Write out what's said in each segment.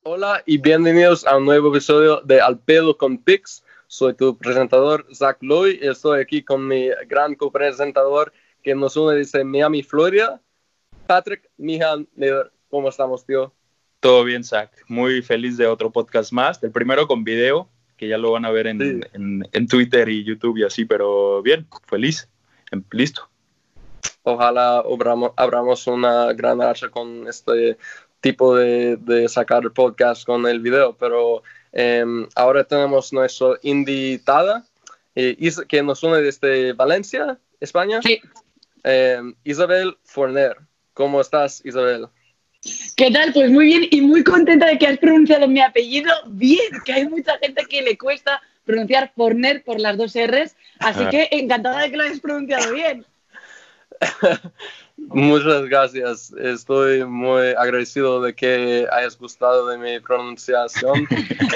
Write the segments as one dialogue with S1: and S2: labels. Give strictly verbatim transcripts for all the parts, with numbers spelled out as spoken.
S1: Hola y bienvenidos a un nuevo episodio de Al Pedo con Pix. Soy tu presentador, Zach Loy, y estoy aquí con mi gran copresentador que nos une desde Miami, Florida, Patrick Mijan. ¿Cómo estamos, tío?
S2: Todo bien, Zach. Muy feliz de otro podcast más. El primero con video, que ya lo van a ver en,
S1: sí.
S2: en, en Twitter y YouTube y así, pero bien, feliz, listo.
S1: Ojalá abramos, abramos una gran racha con este tipo de, de sacar el podcast con el video, pero eh, ahora tenemos nuestra invitada eh, que nos une desde Valencia, España.
S3: Sí.
S1: Eh, Isabel Forner. ¿Cómo estás, Isabel?
S3: ¿Qué tal? Pues muy bien y muy contenta de que has pronunciado mi apellido bien, que hay mucha gente que le cuesta pronunciar Forner por las dos R's, así que encantada de que lo hayas pronunciado bien.
S1: Muchas gracias. Estoy muy agradecido de que hayas gustado de mi pronunciación.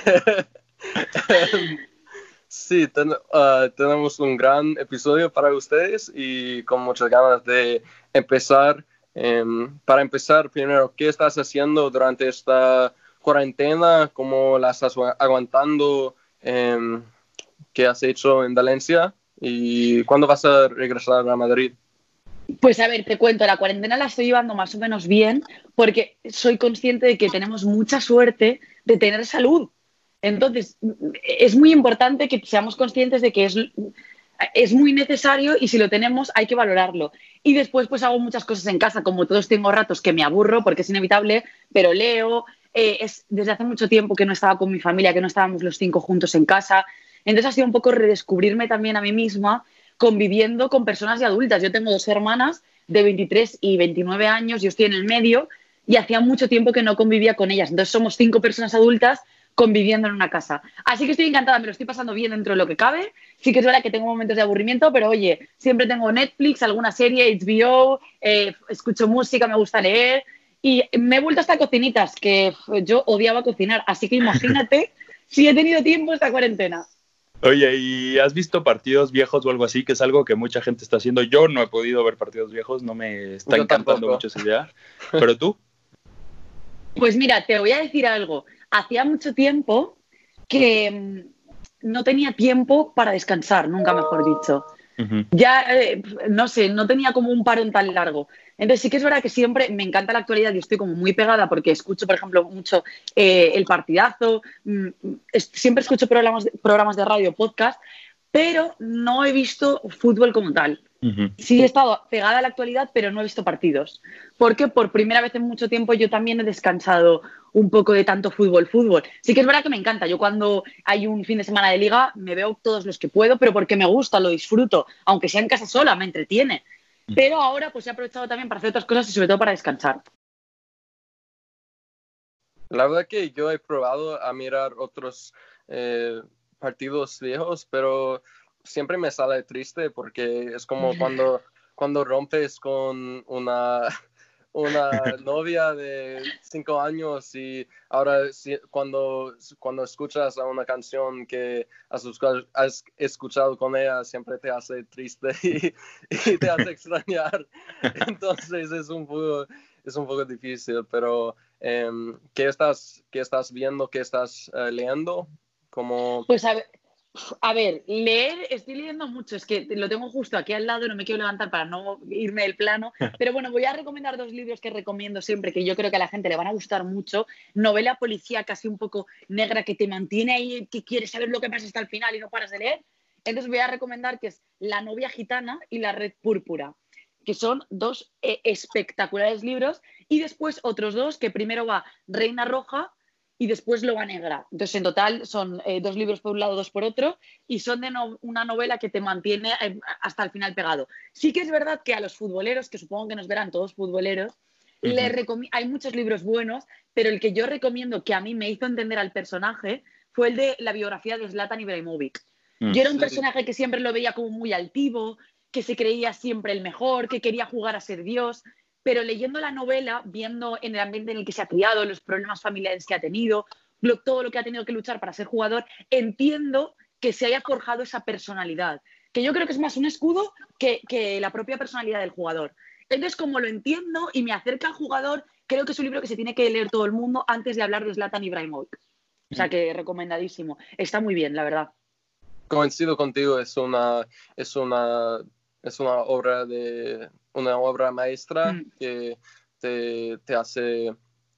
S1: Sí, ten, uh, tenemos un gran episodio para ustedes y con muchas ganas de empezar. Um, para empezar, primero, ¿qué estás haciendo durante esta cuarentena? ¿Cómo la estás aguantando? Um, ¿Qué has hecho en Valencia? ¿Y cuándo vas a regresar a Madrid?
S3: Pues a ver, te cuento, la cuarentena la estoy llevando más o menos bien porque soy consciente de que tenemos mucha suerte de tener salud. Entonces, es muy importante que seamos conscientes de que es, es muy necesario y si lo tenemos hay que valorarlo. Y después pues hago muchas cosas en casa, como todos tengo ratos que me aburro porque es inevitable, pero leo. Eh, es, desde hace mucho tiempo que no estaba con mi familia, que no estábamos los cinco juntos en casa. Entonces ha sido un poco redescubrirme también a mí misma conviviendo con personas y adultas. Yo tengo dos hermanas de veintitrés y veintinueve años, yo estoy en el medio y hacía mucho tiempo que no convivía con ellas. Entonces somos cinco personas adultas conviviendo en una casa. Así que estoy encantada, me lo estoy pasando bien dentro de lo que cabe. Sí que es verdad que tengo momentos de aburrimiento, pero oye, siempre tengo Netflix, alguna serie, H B O, eh, escucho música, me gusta leer y me he vuelto hasta cocinitas, que yo odiaba cocinar. Así que imagínate si he tenido tiempo esta cuarentena.
S2: Oye, ¿y has visto partidos viejos o algo así? Que es algo que mucha gente está haciendo. Yo no he podido ver partidos viejos, no me está
S1: Yo
S2: encantando
S1: tampoco.
S2: mucho esa idea. ¿Pero tú?
S3: Pues mira, te voy a decir algo. Hacía mucho tiempo que no tenía tiempo para descansar, nunca mejor dicho.
S2: Uh-huh.
S3: Ya, eh, no sé, no tenía como un parón tan largo. Entonces sí que es verdad que siempre me encanta la actualidad y estoy como muy pegada porque escucho, por ejemplo, mucho eh, El Partidazo, mm, es, siempre escucho programas de, programas de radio, podcast, pero no he visto fútbol como tal.
S2: Uh-huh.
S3: Sí he estado pegada a la actualidad, pero no he visto partidos. Porque por primera vez en mucho tiempo yo también he descansado un poco de tanto fútbol, fútbol. Sí que es verdad que me encanta. Yo cuando hay un fin de semana de liga me veo todos los que puedo, pero porque me gusta, lo disfruto. Aunque sea en casa sola, me entretiene. Pero ahora pues he aprovechado también para hacer otras cosas y sobre todo para descansar.
S1: La verdad que yo he probado a mirar otros eh, partidos viejos, pero siempre me sale triste porque es como cuando, cuando rompes con una, una novia de cinco años y ahora si, cuando, cuando escuchas a una canción que has, has escuchado con ella siempre te hace triste y, y te hace extrañar. Entonces es un poco, es un poco difícil, pero um, ¿qué estás, qué estás viendo, qué estás uh, leyendo? Como...
S3: Pues a ver, a ver, leer, estoy leyendo mucho, es que lo tengo justo aquí al lado, no me quiero levantar para no irme del plano, pero bueno, voy a recomendar dos libros que recomiendo siempre, que yo creo que a la gente le van a gustar mucho. Novela policía casi un poco negra que te mantiene ahí, que quieres saber lo que pasa hasta el final y no paras de leer. Entonces voy a recomendar que es La novia gitana y La red púrpura, que son dos eh, espectaculares libros, y después otros dos, que primero va Reina Roja y después Loba Negra. Entonces, en total son eh, dos libros por un lado, dos por otro, y son de no, una novela que te mantiene eh, hasta el final pegado. Sí que es verdad que a los futboleros, que supongo que nos verán todos futboleros, uh-huh. les recom- hay muchos libros buenos, pero el que yo recomiendo, que a mí me hizo entender al personaje, fue el de la biografía de Zlatan Ibrahimovic. Uh-huh. Yo era un personaje que siempre lo veía como muy altivo, que se creía siempre el mejor, que quería jugar a ser Dios, pero leyendo la novela, viendo en el ambiente en el que se ha criado, los problemas familiares que ha tenido, lo, todo lo que ha tenido que luchar para ser jugador, entiendo que se haya forjado esa personalidad, que yo creo que es más un escudo que, que la propia personalidad del jugador. Entonces, como lo entiendo y me acerca al jugador, creo que es un libro que se tiene que leer todo el mundo antes de hablar de Zlatan Ibrahimovic. O sea que recomendadísimo. Está muy bien, la verdad.
S1: Coincido contigo, es una, es una, es una obra de una obra maestra mm. que te, te hace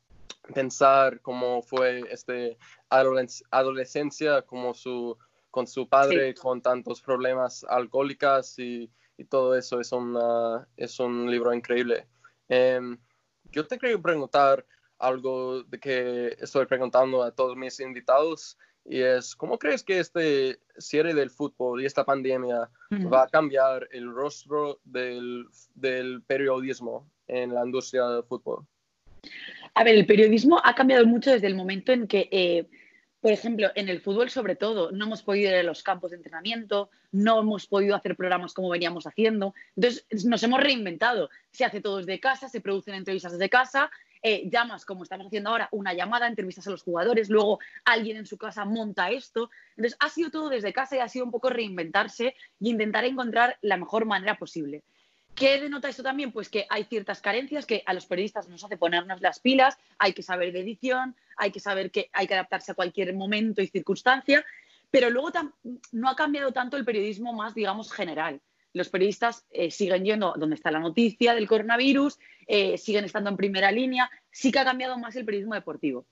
S1: pensar cómo fue este adolescencia, como su con su padre, sí. con tantos problemas alcohólicos y, y todo eso. Es, una, es un libro increíble. Um, yo te quería preguntar algo de que estoy preguntando a todos mis invitados, y es, ¿cómo crees que este cierre del fútbol y esta pandemia mm. va a cambiar el rostro del, del periodismo en la industria del fútbol?
S3: A ver, el periodismo ha cambiado mucho desde el momento en que... Eh, Por ejemplo, en el fútbol, sobre todo, no hemos podido ir a los campos de entrenamiento, no hemos podido hacer programas como veníamos haciendo. Entonces, nos hemos reinventado. Se hace todo desde casa, se producen entrevistas desde casa, eh, llamas, como estamos haciendo ahora, una llamada, entrevistas a los jugadores, luego alguien en su casa monta esto. Entonces, ha sido todo desde casa y ha sido un poco reinventarse y intentar encontrar la mejor manera posible. ¿Qué denota esto también? Pues que hay ciertas carencias que a los periodistas nos hace ponernos las pilas, hay que saber de edición, hay que saber que hay que adaptarse a cualquier momento y circunstancia, pero luego no ha cambiado tanto el periodismo más, digamos, general. Los periodistas eh, siguen yendo donde está la noticia del coronavirus, eh, siguen estando en primera línea, sí que ha cambiado más el periodismo deportivo.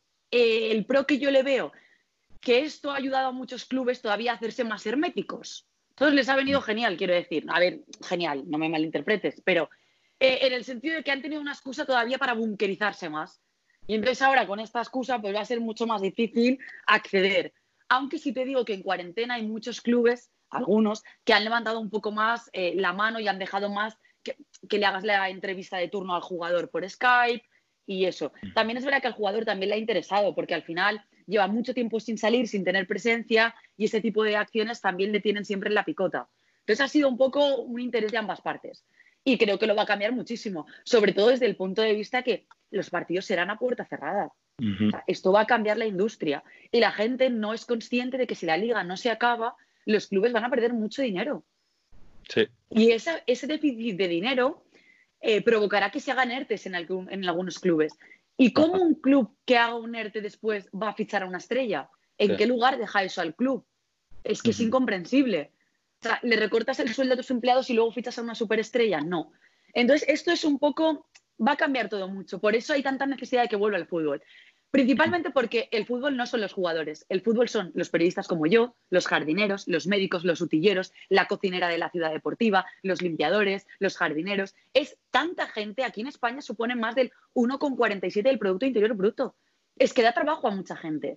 S3: Eh, el pro que yo le veo, que esto ha ayudado a muchos clubes todavía a hacerse más herméticos. Todos les ha venido genial, quiero decir. A ver, genial, no me malinterpretes, pero eh, en el sentido de que han tenido una excusa todavía para bunkerizarse más. Y entonces ahora con esta excusa pues va a ser mucho más difícil acceder. Aunque sí te digo que en cuarentena hay muchos clubes, algunos, que han levantado un poco más eh, la mano y han dejado más que, que le hagas la entrevista de turno al jugador por Skype y eso. También es verdad que al jugador también le ha interesado, porque al final lleva mucho tiempo sin salir, sin tener presencia, y ese tipo de acciones también le tienen siempre en la picota. Entonces ha sido un poco un interés de ambas partes. Y creo que lo va a cambiar muchísimo, sobre todo desde el punto de vista que los partidos serán a puerta cerrada. Uh-huh. O sea, esto va a cambiar la industria. Y la gente no es consciente de que si la liga no se acaba, los clubes van a perder mucho dinero.
S2: Sí.
S3: Y esa, ese déficit de dinero eh, provocará que se hagan ERTES en, algún, en algunos clubes. ¿Y cómo un club que haga un ERTE después va a fichar a una estrella? ¿En sí. qué lugar deja eso al club? Es que uh-huh. es incomprensible. O sea, ¿le recortas el sueldo a tus empleados y luego fichas a una superestrella? No. Entonces, esto es un poco... Va a cambiar todo mucho. Por eso hay tanta necesidad de que vuelva el fútbol. Principalmente porque el fútbol no son los jugadores. El fútbol son los periodistas como yo, los jardineros, los médicos, los utilleros, la cocinera de la ciudad deportiva, los limpiadores, los jardineros. Es tanta gente. Aquí en España supone más del uno coma cuarenta y siete del Producto Interior Bruto. Es que da trabajo a mucha gente.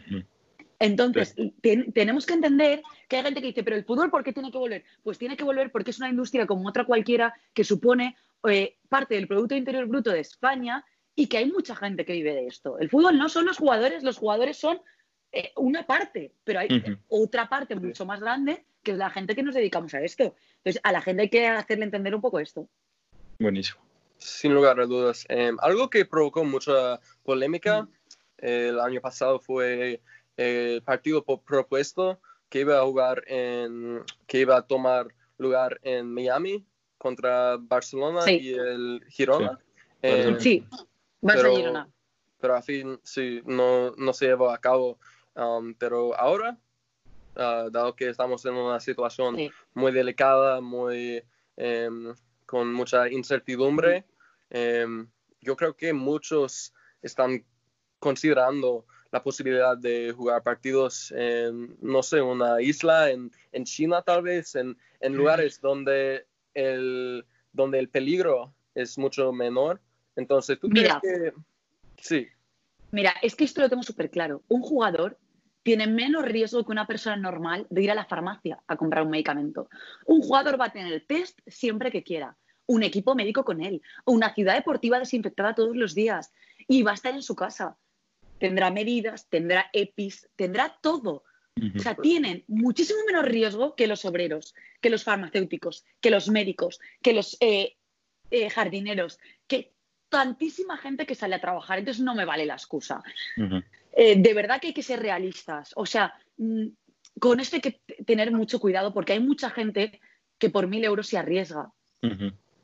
S3: Entonces, ten, tenemos que entender que hay gente que dice, pero el fútbol, ¿por qué tiene que volver? Pues tiene que volver porque es una industria como otra cualquiera que supone eh, parte del Producto Interior Bruto de España y que hay mucha gente que vive de esto. El fútbol no son los jugadores, los jugadores son eh, una parte, pero hay uh-huh. otra parte mucho más grande que es la gente que nos dedicamos a esto. Entonces, a la gente hay que hacerle entender un poco esto.
S2: Buenísimo.
S1: Sin lugar a dudas. Eh, algo que provocó mucha polémica uh-huh. eh, el año pasado fue el partido propuesto que iba a jugar en, que iba a tomar lugar en Miami contra Barcelona sí. y el Girona.
S3: Sí, eh, sí. Barça Girona.
S1: Pero a fin sí, no, no se llevó a cabo. Um, pero ahora, uh, dado que estamos en una situación sí. muy delicada, muy um, con mucha incertidumbre, um, yo creo que muchos están considerando la posibilidad de jugar partidos en, no sé, una isla, en, en China tal vez, en, en lugares donde el, donde el peligro es mucho menor. Entonces, ¿tú
S3: Mira,
S1: crees que...? Sí.
S3: Mira, es que esto lo tengo súper claro. Un jugador tiene menos riesgo que una persona normal de ir a la farmacia a comprar un medicamento. Un jugador va a tener el test siempre que quiera, un equipo médico con él, una ciudad deportiva desinfectada todos los días y va a estar en su casa. Tendrá medidas, tendrá E P Is, tendrá todo. Uh-huh. O sea, tienen muchísimo menos riesgo que los obreros, que los farmacéuticos, que los médicos, que los eh, eh, jardineros, que tantísima gente que sale a trabajar. Entonces no me vale la excusa. Uh-huh. Eh, de verdad que hay que ser realistas. O sea, mmm, con esto hay que t- tener mucho cuidado porque hay mucha gente que por mil euros se arriesga. Uh-huh.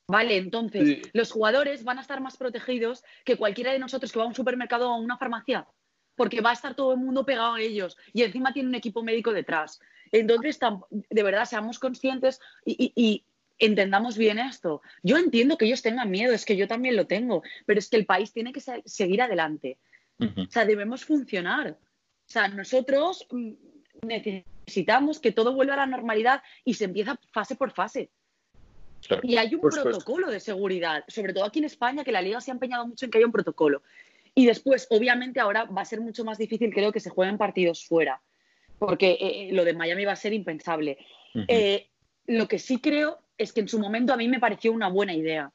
S3: Vale, entonces
S1: Sí.
S3: los jugadores van a estar más protegidos que cualquiera de nosotros que va a un supermercado o a una farmacia, porque va a estar todo el mundo pegado a ellos y encima tiene un equipo médico detrás. Entonces, de verdad, seamos conscientes y, y, y entendamos bien esto. Yo entiendo que ellos tengan miedo, es que yo también lo tengo, pero es que el país tiene que seguir adelante.
S2: Uh-huh.
S3: O sea, debemos funcionar. O sea, nosotros necesitamos que todo vuelva a la normalidad y se empieza fase por fase.
S2: Claro.
S3: Y hay un
S1: Por
S3: protocolo
S1: supuesto.
S3: de seguridad, sobre todo aquí en España, que la Liga se ha empeñado mucho en que haya un protocolo. Y después, obviamente, ahora va a ser mucho más difícil, creo, que se jueguen partidos fuera, porque eh, lo de Miami va a ser impensable.
S2: Uh-huh.
S3: Eh, lo que sí creo es que en su momento a mí me pareció una buena idea.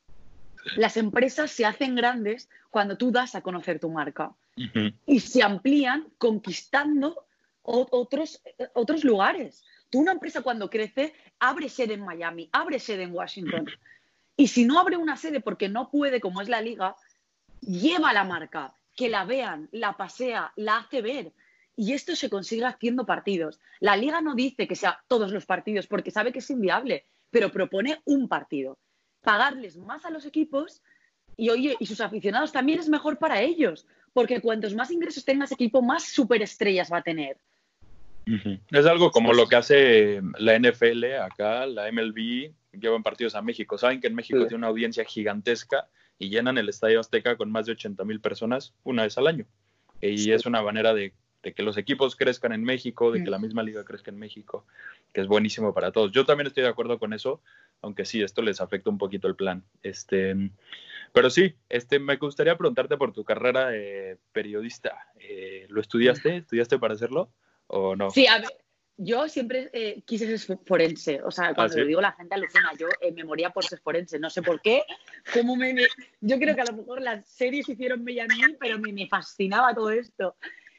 S3: Las empresas se hacen grandes cuando tú das a conocer tu marca.
S2: Uh-huh.
S3: Y se amplían conquistando o- otros, eh, otros lugares. Tú, una empresa cuando crece, abre sede en Miami, abre sede en Washington. Y si no abre una sede porque no puede, como es la Liga, lleva la marca, que la vean, la pasea, la hace ver. Y esto se consigue haciendo partidos. La Liga no dice que sea todos los partidos porque sabe que es inviable, pero propone un partido. Pagarles más a los equipos y, oye, y sus aficionados también es mejor para ellos, porque cuantos más ingresos tenga ese equipo, más superestrellas va a tener.
S2: Uh-huh. Es algo como lo que hace la N F L acá, la M L B, llevan partidos a México. Saben que en México
S1: Sí.
S2: tiene una audiencia gigantesca y llenan el Estadio Azteca con más de ochenta mil personas una vez al año. Y
S1: Sí.
S2: es una manera de, de que los equipos crezcan en México, de que
S3: Mm.
S2: la misma liga crezca en México, que es buenísimo para todos. Yo también estoy de acuerdo con eso, aunque sí, esto les afecta un poquito el plan. Este, pero sí, este, me gustaría preguntarte por tu carrera de periodista. Eh, ¿Lo estudiaste? ¿Estudiaste para hacerlo o no?
S3: Sí, a ver, yo siempre eh, quise ser forense. O sea, cuando
S2: ¿Ah, sí?
S3: lo digo la gente alucina. Yo eh, me moría por ser forense. No sé por qué. Cómo me, me- Yo creo que a lo mejor las series hicieron bella a mí, pero me, me fascinaba todo esto.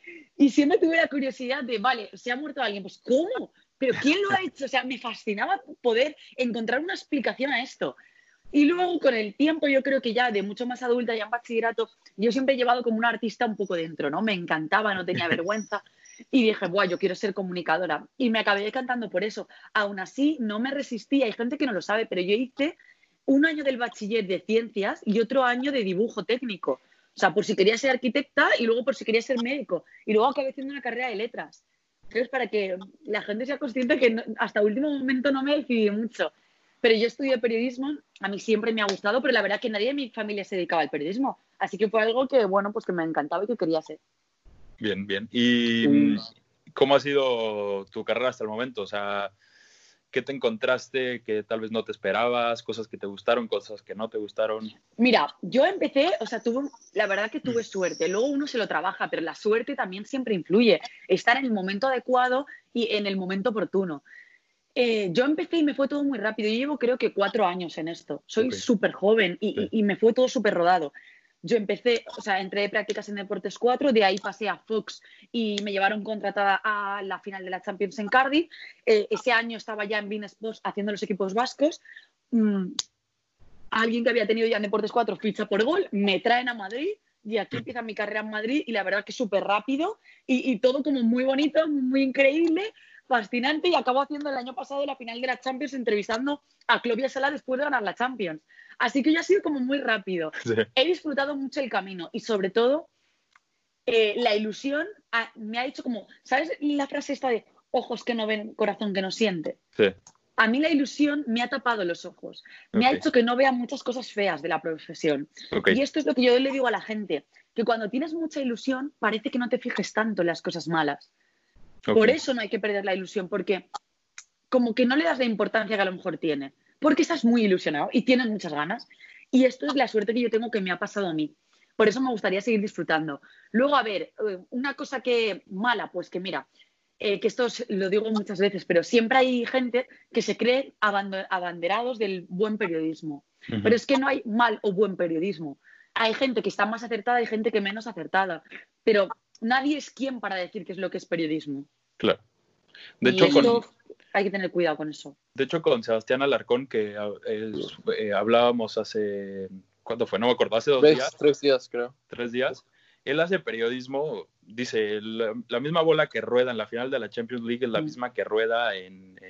S3: Y siempre tuve la curiosidad de, vale, se ha muerto alguien, pues ¿cómo? ¿Pero quién lo ha hecho? O sea, me fascinaba poder encontrar una explicación a esto. Y luego, con el tiempo, yo creo que ya de mucho más adulta, ya en bachillerato, yo siempre he llevado como una artista un poco dentro, ¿no? Me encantaba, no tenía vergüenza. Y dije, buah, yo quiero ser comunicadora. Y me acabé cantando por eso. Aún así, no me resistí. Hay gente que no lo sabe, pero yo hice un año del bachiller de ciencias y otro año de dibujo técnico. O sea, por si quería ser arquitecta y luego por si quería ser médico. Y luego acabé haciendo una carrera de letras. Entonces, para que la gente sea consciente que no, hasta último momento no me decidí mucho. Pero yo estudié periodismo, a mí siempre me ha gustado, pero la verdad que nadie de mi familia se dedicaba al periodismo. Así que fue algo que, bueno, pues que me encantaba y que quería hacer.
S2: Bien, bien. ¿Y
S1: Mm.
S2: cómo ha sido tu carrera hasta el momento? O sea, ¿qué te encontraste que tal vez no te esperabas? ¿Cosas que te gustaron, cosas que no te gustaron?
S3: Mira, yo empecé, o sea, tuve, la verdad que tuve suerte. Luego uno se lo trabaja, pero la suerte también siempre influye. Estar en el momento adecuado y en el momento oportuno. Eh, yo empecé y me fue todo muy rápido. Yo llevo creo que cuatro años en esto. Soy
S2: Ok.
S3: súper joven y,
S2: Sí.
S3: y- y me fue todo súper rodado. Yo empecé, o sea, entré de prácticas en Deportes cuatro, de ahí pasé a Fox y me llevaron contratada a la final de la Champions en Cardiff. Eh, ese año estaba ya en beIN Sports haciendo los equipos vascos. Mm, alguien que había tenido ya en Deportes cuatro ficha por Gol, me traen a Madrid y aquí empieza mi carrera en Madrid y la verdad que súper rápido y, y todo como muy bonito, muy increíble, fascinante, y acabo haciendo el año pasado la final de la Champions entrevistando a Clovia Sala después de ganar la Champions. Así que ya ha sido como muy rápido.
S2: Sí.
S3: He disfrutado mucho el camino y sobre todo eh, la ilusión ha- me ha hecho como, ¿sabes la frase esta de ojos que no ven, corazón que no siente?
S2: Sí.
S3: A mí la ilusión me ha tapado los ojos, me ha
S2: Ok.
S3: hecho que no vea muchas cosas feas de la profesión.
S2: Ok.
S3: Y esto es lo que yo le digo a la gente, que cuando tienes mucha ilusión parece que no te fijes tanto en las cosas malas.
S2: Ok.
S3: Por eso no hay que perder la ilusión, porque como que no le das la importancia que a lo mejor tiene, porque estás muy ilusionado y tienes muchas ganas. Y esto es la suerte que yo tengo que me ha pasado a mí. Por eso me gustaría seguir disfrutando. Luego, a ver, eh, una cosa que mala, pues que mira, eh, que esto os- lo digo muchas veces, pero siempre hay gente que se cree abando- abanderados del buen periodismo.
S2: Ujú.
S3: Pero es que no hay mal o buen periodismo. Hay gente que está más acertada y gente que menos acertada. Pero nadie es quien para decir qué es lo que es periodismo.
S2: Claro. De
S3: Y
S2: hecho, con,
S3: esto hay que tener cuidado con eso.
S2: de hecho, con Sebastián Alarcón, que eh, eh, hablábamos hace, ¿cuándo fue? No me acuerdo, hace dos
S1: Tres,
S2: días,
S1: tres días, creo.
S2: tres días. Él hace periodismo, dice, la, la misma bola que rueda en la final de la Champions League es la
S3: Mm.
S2: misma que rueda en, en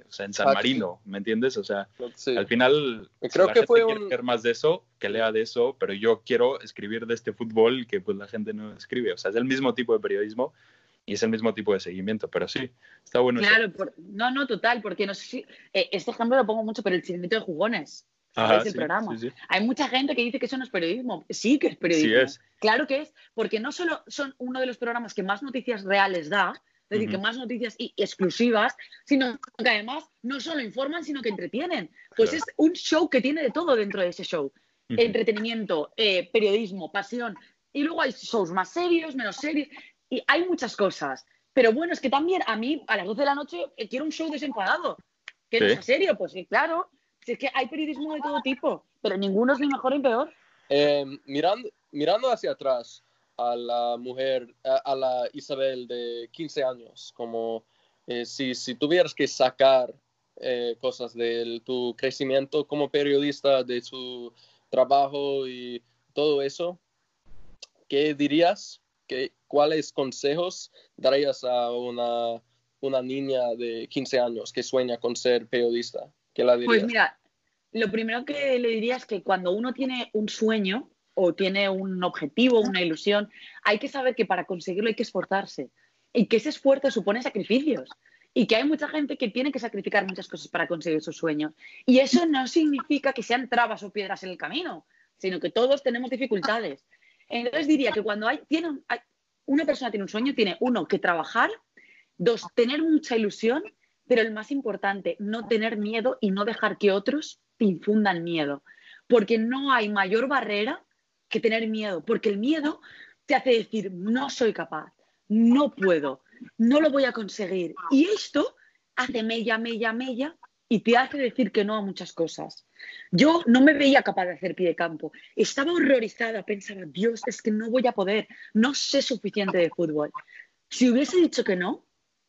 S2: o sea, en San Marino, ¿me entiendes? O sea,
S1: sí.
S2: al final,
S1: creo
S2: si la
S1: que
S2: gente
S1: fue
S2: quiere
S1: un...
S2: leer más de eso, que lea de eso, pero yo quiero escribir de este fútbol que pues la gente no escribe. O sea, es el mismo tipo de periodismo y es el mismo tipo de seguimiento, pero sí, está bueno eso.
S3: Claro, por, no, no, total, porque no sé si, eh, este ejemplo lo pongo mucho, pero el chiringuito de jugones, ¿sabéis?
S2: Ajá,
S3: El
S2: sí,
S3: programa.
S2: sí, sí.
S3: Hay mucha gente que dice que eso no es periodismo. Sí que es
S2: Sí
S3: periodismo.
S2: es.
S3: Claro que es, porque no solo son uno de los programas que más noticias reales da, es decir,
S2: Uh-huh.
S3: que más noticias y exclusivas, sino que además no solo informan, sino que entretienen. Pues
S2: Claro.
S3: es un show que tiene de todo dentro de ese show.
S2: Uh-huh.
S3: Entretenimiento, eh, periodismo, pasión. Y luego hay shows más serios, menos serios. Y hay muchas cosas. Pero bueno, es que también a mí, a las doce de la noche, eh, quiero un show desenfadado. Que no
S2: Sí.
S3: sea serio, pues sí, claro. Si es que hay periodismo de todo tipo, pero ninguno es ni mejor ni peor.
S1: Eh, mirando, mirando hacia atrás a la mujer, a, a la Isabel de quince años, como eh, si, si tuvieras que sacar eh, cosas de tu crecimiento como periodista, de su trabajo y todo eso, ¿qué dirías? ¿Qué, ¿Cuáles consejos darías a una, una niña de quince años que sueña con ser periodista? ¿Qué la dirías?
S3: Pues mira, lo primero que le diría es que cuando uno tiene un sueño o tiene un objetivo, una ilusión, hay que saber que para conseguirlo hay que esforzarse y que ese esfuerzo supone sacrificios y que hay mucha gente que tiene que sacrificar muchas cosas para conseguir sus sueños. Y eso no significa que sean trabas o piedras en el camino, sino que todos tenemos dificultades. Entonces diría que cuando hay, tiene, hay, una persona tiene un sueño, tiene uno, que trabajar, dos, tener mucha ilusión, pero el más importante, no tener miedo y no dejar que otros te infundan miedo. Porque no hay mayor barrera que tener miedo, porque el miedo te hace decir, no soy capaz, no puedo, no lo voy a conseguir. Y esto hace mella, mella, mella y te hace decir que no a muchas cosas. Yo no me veía capaz de hacer pie de campo. Estaba horrorizada, pensaba, Dios, es que no voy a poder, no sé suficiente de fútbol. Si hubiese dicho que no,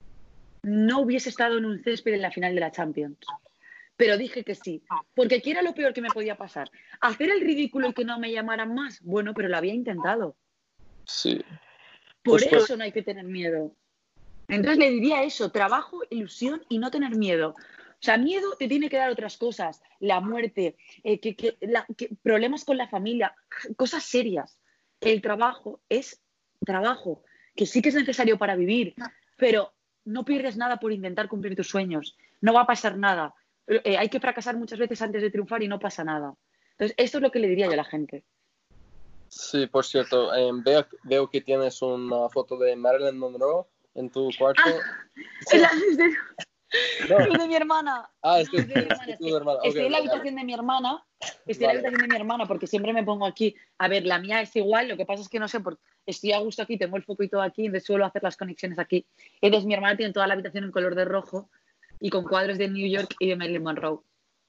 S3: no hubiese estado en un césped en la final de la Champions. Pero dije que sí, porque ¿qué era lo peor que me podía pasar? ¿Hacer el ridículo y que no me llamaran más? Bueno, pero lo había intentado.
S1: Sí.
S3: Por
S1: Pues,
S3: eso no hay que tener miedo. Entonces le diría eso, trabajo, ilusión y no tener miedo. O sea, miedo te tiene que dar otras cosas, la muerte, eh, que, que, la, que, problemas con la familia, cosas serias. El trabajo es trabajo, que sí que es necesario para vivir, pero no pierdes nada por intentar cumplir tus sueños. No va a pasar nada. Eh, hay que fracasar muchas veces antes de triunfar y no pasa nada. Entonces, esto es lo que le diría yo a la gente.
S1: Sí, por cierto, eh, veo, veo que tienes una foto de Marilyn Monroe en tu cuarto.
S3: Ah, es, la, es, de,
S1: no.
S3: es de mi hermana.
S1: Ah, es,
S3: no,
S1: de,
S3: es de mi hermana.
S1: es de
S3: Es
S1: tu
S3: que
S1: hermana.
S3: estoy
S1: Okay,
S3: en la
S1: vale.
S3: habitación de mi hermana. Estoy
S1: Vale.
S3: en la habitación de mi hermana porque siempre me pongo aquí. A ver, la mía es igual, lo que pasa es que no sé, porque estoy a gusto aquí, tengo el foco y todo aquí, entonces suelo hacer las conexiones aquí. Entonces mi hermana tiene toda la habitación en color de rojo y con cuadros de New York y de Marilyn Monroe.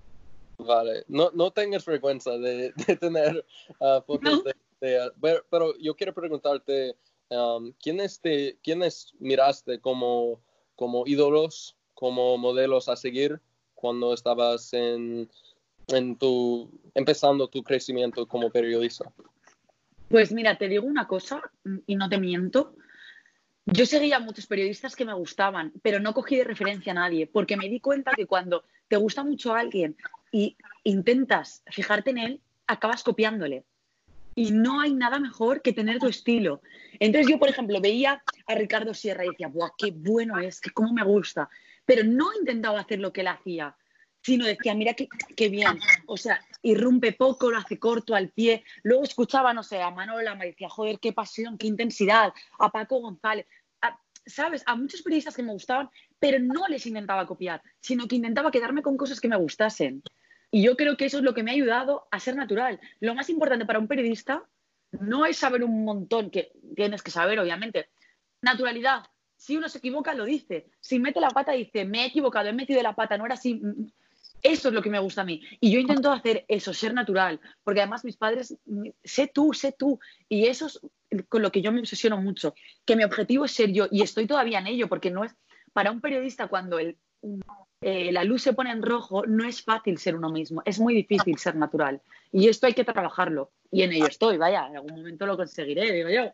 S1: Vale, no, no tengas vergüenza de, de tener uh, fotos
S3: ¿No?
S1: de, de pero, pero yo quiero preguntarte, um, ¿quiénes, te, ¿quiénes miraste como, como ídolos, como modelos a seguir cuando estabas en, en tu, empezando tu crecimiento como periodista?
S3: Pues mira, te digo una cosa y no te miento. Yo seguía a muchos periodistas que me gustaban, pero no cogí de referencia a nadie, porque me di cuenta que cuando te gusta mucho a alguien y intentas fijarte en él, acabas copiándole. Y no hay nada mejor que tener tu estilo. Entonces yo, por ejemplo, veía a Ricardo Sierra y decía, ¡buah, qué bueno es! ¡Qué cómo me gusta! Pero no intentaba hacer lo que él hacía, sino decía, mira qué, qué bien. O sea, irrumpe poco, lo hace corto al pie. Luego escuchaba, no sé, a Manola, me decía, joder, qué pasión, qué intensidad. A Paco González. A, ¿sabes? A muchos periodistas que me gustaban, pero no les intentaba copiar, sino que intentaba quedarme con cosas que me gustasen. Y yo creo que eso es lo que me ha ayudado a ser natural. Lo más importante para un periodista no es saber un montón, que tienes que saber, obviamente. Naturalidad. Si uno se equivoca, lo dice. Si mete la pata, dice, me he equivocado, he metido la pata, no era así. Eso es lo que me gusta a mí. Y yo intento hacer eso, ser natural. Porque además mis padres, sé tú, sé tú. Y eso es con lo que yo me obsesiono mucho. Que mi objetivo es ser yo. Y estoy todavía en ello, porque no es... Para un periodista, cuando el... Eh, la luz se pone en rojo, no es fácil ser uno mismo, es muy difícil ser natural. Y esto hay que trabajarlo. Y en ello estoy, vaya, en algún momento lo conseguiré, digo yo.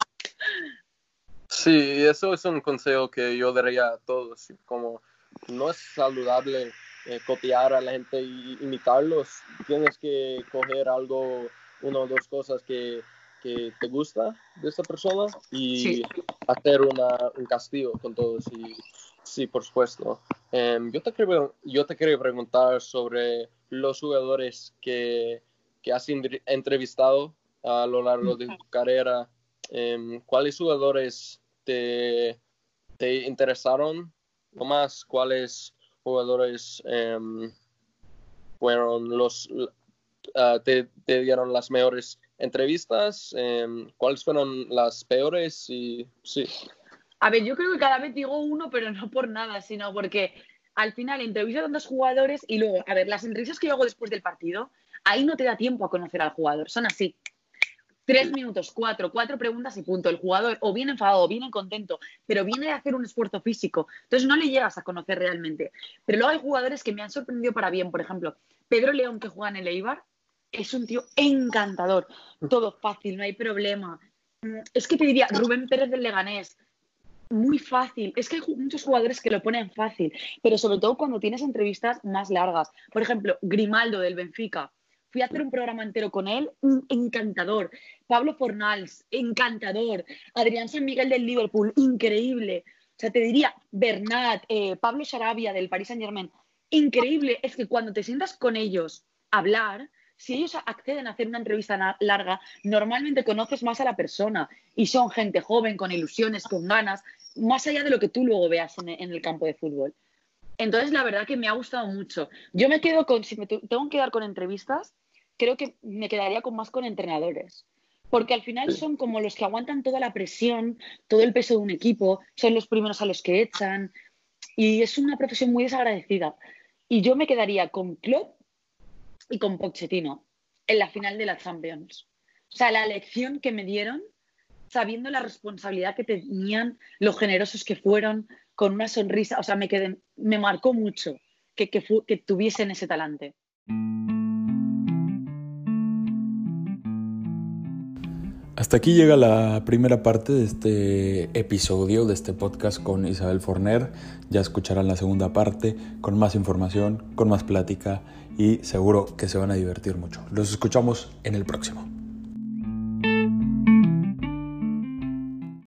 S1: Sí, eso es un consejo que yo daría a todos. Como no es saludable eh, copiar a la gente y imitarlos. Tienes que coger algo, una o dos cosas que, que te gusta de esta persona y
S3: Sí.
S1: hacer una, un castigo con todos. Y sí, por supuesto. Um, yo, te quiero, yo te quería preguntar sobre los jugadores que, que has entrevistado a lo largo de tu carrera. Um, ¿Cuáles jugadores te, te interesaron o más? ¿Cuáles jugadores um, fueron los uh, te, te dieron las mejores entrevistas? Um, ¿Cuáles fueron las peores? Y sí.
S3: A ver, yo creo que cada vez digo uno, pero no por nada, sino porque al final entrevisto a tantos jugadores y luego, a ver, las entrevistas que yo hago después del partido, ahí no te da tiempo a conocer al jugador, son así. Tres minutos, cuatro, cuatro preguntas y punto. El jugador o viene enfadado o viene contento, pero viene a hacer un esfuerzo físico. Entonces no le llegas a conocer realmente. Pero luego hay jugadores que me han sorprendido para bien. Por ejemplo, Pedro León, que juega en el Eibar, es un tío encantador. Todo fácil, no hay problema. Es que te diría, Rubén Pérez del Leganés, muy fácil. Es que hay muchos jugadores que lo ponen fácil, pero sobre todo cuando tienes entrevistas más largas. Por ejemplo, Grimaldo del Benfica. Fui a hacer un programa entero con él, encantador. Pablo Fornals, encantador. Adrián San Miguel del Liverpool, increíble. O sea, te diría, Bernat, eh, Pablo Sarabia del Paris Saint-Germain, increíble. Es que cuando te sientas con ellos a hablar, si ellos acceden a hacer una entrevista larga, normalmente conoces más a la persona y son gente joven, con ilusiones, con ganas, más allá de lo que tú luego veas en, en el campo de fútbol. Entonces, la verdad que me ha gustado mucho. Yo me quedo con, si me tengo que quedar con entrevistas, creo que me quedaría con más con entrenadores. Porque al final son como los que aguantan toda la presión, todo el peso de un equipo, son los primeros a los que echan. Y es una profesión muy desagradecida. Y yo me quedaría con Klopp y con Pochettino en la final de la Champions. O sea, la lección que me dieron, sabiendo la responsabilidad que tenían, lo generosos que fueron, con una sonrisa, o sea, me quedé, me marcó mucho que, que, fu, que tuviesen ese talante.
S4: Hasta aquí llega la primera parte de este episodio, de este podcast con Isabel Forner. Ya escucharán la segunda parte con más información, con más plática y seguro que se van a divertir mucho. Los escuchamos en el próximo.